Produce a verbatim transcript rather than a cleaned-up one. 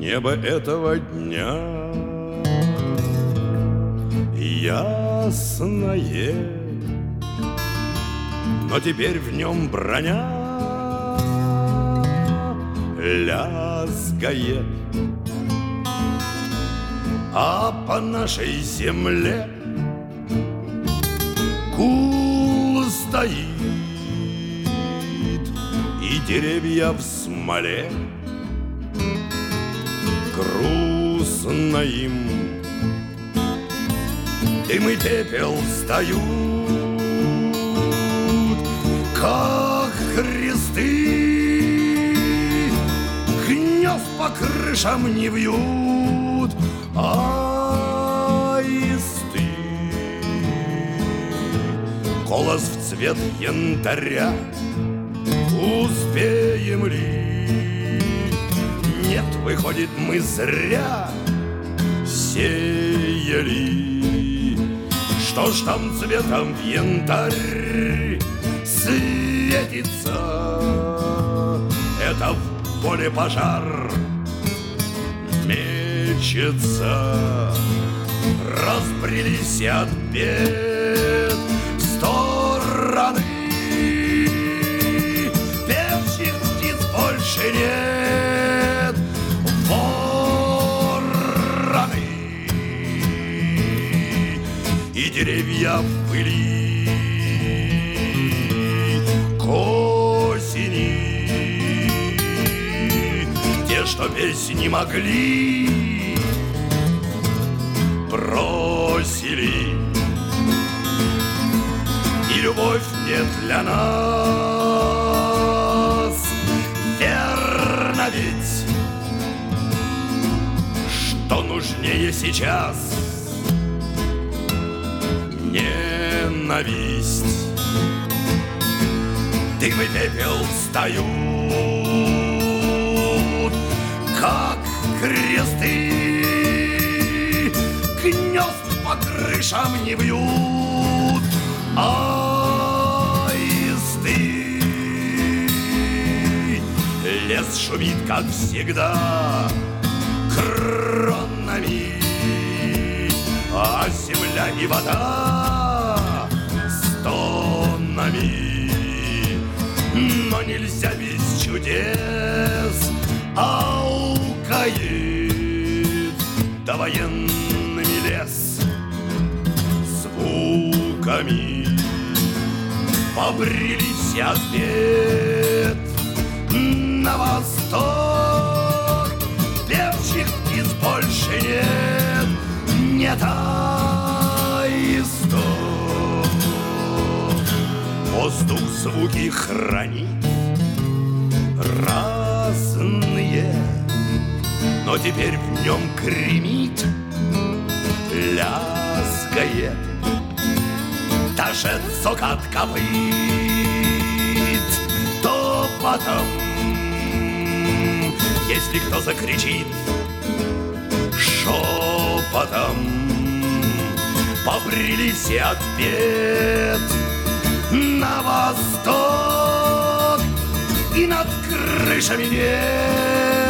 Небо этого дня ясное, но теперь в нем броня лязгает, а по нашей земле гул стоит, и деревья в смоле. Грустно им, дым и пепел встают, как кресты. Гнезд по крышам не вьют аисты. Голос в цвет янтаря. Успеем ли? Нет, выходит, мы зря сеяли. Что ж там цветом в янтарь светится? Это в поле пожар мечется. Разбрелись от бед стороны. Певчих птиц больше нет. Вороны и деревья в пыли к осени. Те, что песни могли, бросили. И любовь не для нас, верно ведь. Что нужнее сейчас? Ненависть. Дым и пепел встают, как кресты. Гнезд по крышам не вьют аисты. Лес шумит, как всегда, кронами, а земля и вода стонами. Но нельзя без чудес, аукает довоенными лес звуками. Побрелись от бед на восток. Певчих птиц больше нет, нет аистов. Воздух звуки хранит разные, но теперь в нем гремит, лязгает даже цокот копыт. Топотом, если кто закричит шепотом, побрелись от бед на восток. И над крышами нет